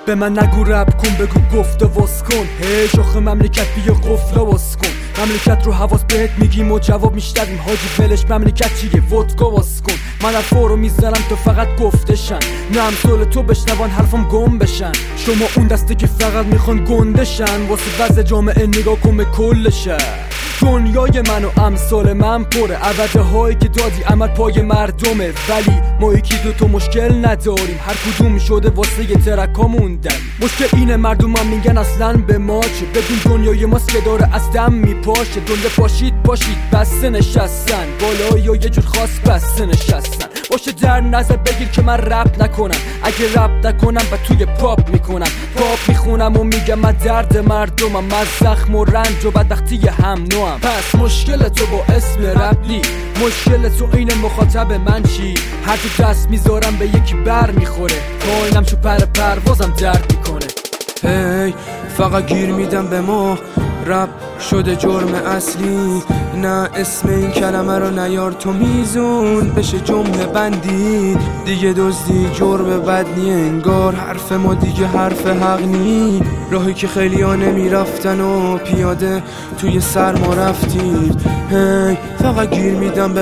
به من نگو رپ کن، بگو گفته واس کن. هی شاخ مملکت بیا قفله واس کن. مملکت رو حواس بهت میگیم و جواب میشنویم. حاجی ولش مملکت چیه؟ ودکا واس کن. من حرفا رو میزنم تو فقط گفتشن، نه همسال تو بشنوان حرفم گم بشن. شما اون دسته که فقط میخوان گندشن، واسه وضع جامعه نگاه کن به کلشه. دنیای من و امثال من پره، عوضه هایی که دادی عمل پای مردمه. ولی ما یکی دوتا مشکل نداریم، هر کدوم شده واسه یه ترکا موندن. مشکل اینه مردم هم میگن اصلا به ما چه، بدون دنیای ماست که داره از دم میپاشه. دنیا پاشید بسته نشستن، بالایی و یه جور خاص بسته نشستن. باشه در نظر بگیر که من رپ نکنم، اگه رپ نکنم و توی پاپ میکنم. پاپ میخونم و میگم من درد مردمم، من زخم و رنج و بدبختی هم نوعم. پس مشکل تو با اسم رپ نی، مشکل تو این مخاطب من چی؟ هر تو دست میذارم به یکی بر میخوره، پایینم چو پروازم درد میکنه. هی فقط گیر میدم به ما، رپ شده جرم اصلی. نه اسم این کلمه رو نیار تو میزون بشه جمله بندی. دیگه دزدی جرم بد نی، انگار حرف ما دیگه حرف حق نی. راهی که خیلی ها نمیرفتن و پیاده توی سرما رفتیم. هی فقط گیر میدم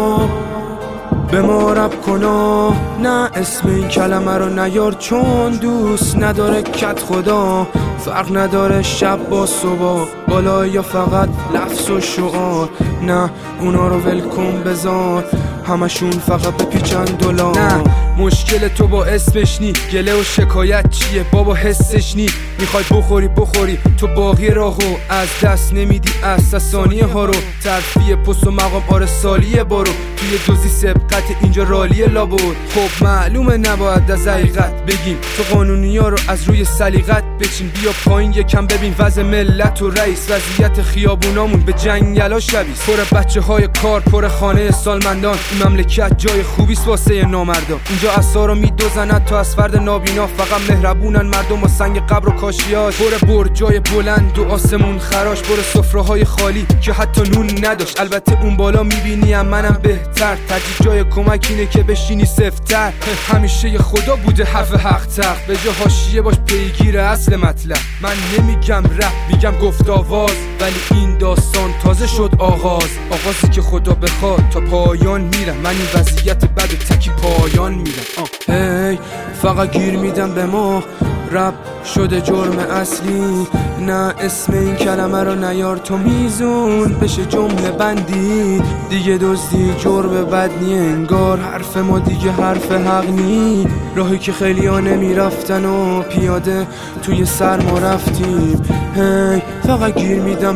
به ما رپ کنا. نه اسم این کلمه رو نیار چون دوست نداره کت خدا. فرق نداره شب با صبح، بالا یا فقط لفظ و شعار. نه اونا رو ولکن بذار، همشون فقط بپیچن دلار. نه مشکل تو با اسمش نی، گله و شکایت چیه بابا حسش نی. میخوای بخوری تو باقی راهو از دست نمیدی ثانیه ها رو. ترفیع پست و مقام آره سالیه برو، توی دوزی سبقت اینجا رالیه لابود. خب معلومه نباید از حقیقت بگیم، تو قانونی ها رو از روی سلیقت بچین. بیا پایین یکم ببین وضع ملت و رئیس، وضعیت خیابونامون به جنگلا شبیه. پر بچه های کار، پر خانه سالمندان. این مملکت جای خوبیست واسه نامردان. اینجا عصا رو میدوزنن تا از فرد نابینا، فقط مهربونن مردم و سنگ قبر و کاشیاش. پر برجای بلند و آسمون خراش، پر سفره های خالی که حتی نون نداشت. البته اون بالا میبینیم منم بهتر، ترجیح جای کمک اینه که بشینی سفتر. همیشه یه خدا بوده حرف حق تق، به جا حاشیه باش پیگیر اصل مطلب. من نمیگم رپ میگم گفت آواز، ولی این داستان تازه شد آغازی که خدا بخواد تا پایان میرم. من این وضعیت بد تکی پایان میرم. هی فقط گیر میدم به ما، رپ شده جرم اصلی. نه اسم این کلمه رو نیار تو میزون بشه جمله بندی. دیگه دزدی جرم بد نی، انگار حرف ما دیگه حرف حق نی. راهی که خیلی ها نمیرفتن و پیاده توی سرما رفتیم. هی فقط گیر میدم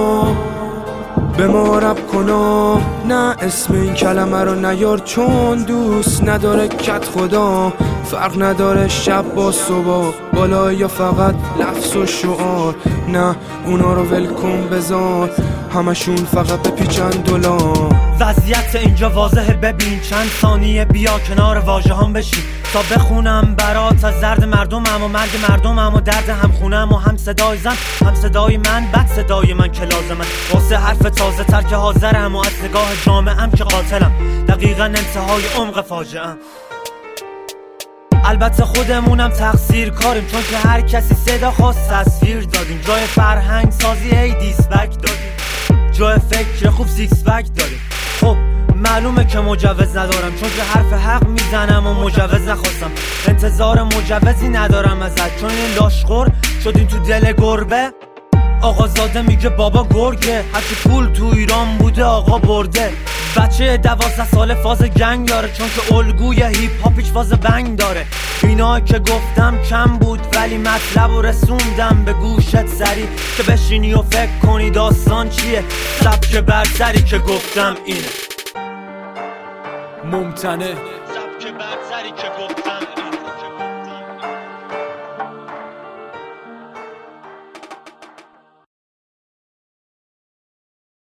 به ما رپ کنا. نه اسم این کلمه رو نیار چون دوست نداره کت خدا. فرق نداره شب با صبح، بالا یا فقط لفظ و شعار. نه اونا رو ولکن بذار، همشون فقط بپیچن دلار. وضعیت اینجا واضحه، ببین چند ثانیه بیا کنار واژه هم بشی تا بخونم برات از درد مردمم و مرگ مردمم و درد همخونم و هم صدای زن هم صدای من بد صدای من که لازمه واسه حرف تازه تر که حاضرم و از نگاه جامعم که قاتلم دقیقا انتهای عمق فاجعه‌ام. البته خودمونم تقصیر کاریم چون که هر کسی صدا خواست تصویر دادیم. جای فرهنگ سازی هی دیسبک دادیم، جای فکر خوب سیکس بک داریم. خب معلومه که مجوز ندارم چون که حرف حق میزنم و مجوز نخواستم. انتظار مجوزی ندارم ازت چون این لاشخور شدین تو دل گربه. آقا زاده میگه بابا گرگه، هرچی پول تو ایران بوده آقا برده. بچه 12 ساله فاز گنگ داره چون که الگوی هیپ هاپ هیچ فاز بنگ داره. اینا که گفتم کم بود ولی مطلب و رسوندم به گوشت سری که بشینی و فکر کنی داستان چیه. سبک برتری که گفتم اینه، ممتنه سبک برتری که گفتم